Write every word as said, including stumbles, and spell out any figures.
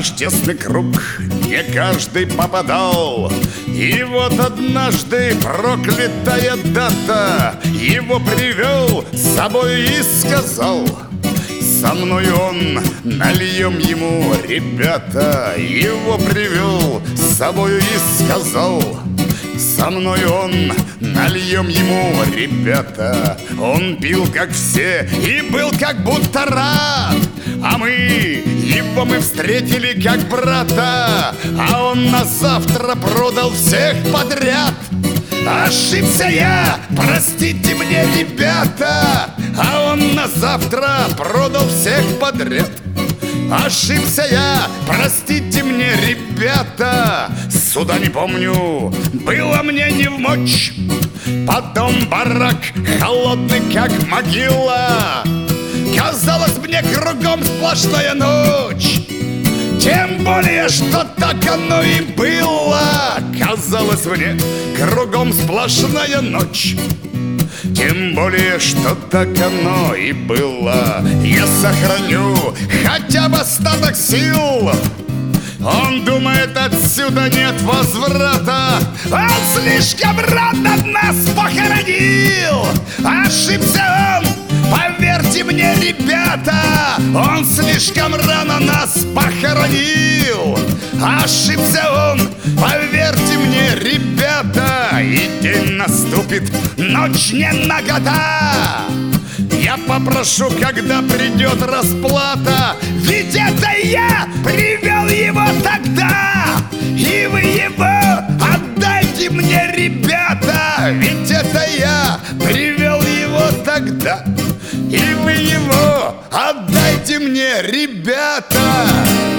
наш тесный круг не каждый попадал. И вот однажды проклятая дата его привел с собой и сказал: со мной он, нальем ему, ребята. Его привел с собой и сказал: со мной он, нальем ему, ребята. Он пил, как все, и был как будто рад. А мы, его мы встретили как брата. А он на завтра продал всех подряд. Ошибся я, простите мне, ребята. А он на завтра продал всех подряд. Ошибся я, простите мне, ребята. Суда не помню, было мне не вмочь. Потом барак холодный, как могила. Казалось мне, кругом сплошная ночь. Тем более, что так оно и было. Казалось мне, кругом сплошная ночь. Тем более, что так оно и было. Я сохраню хотя бы остаток сил. Он думает, отсюда нет возврата. Он слишком рано нас похоронил. Ошибся он, поверьте мне, ребята. Он слишком рано нас похоронил. Ошибся он, поверьте мне, ребята. И день наступит, ночь не нагота. Я попрошу, когда придет расплата. Ведь это я привел его тогда. И вы его отдайте мне, ребята. Ведь это я привел его тогда. И вы его отдайте мне, ребята.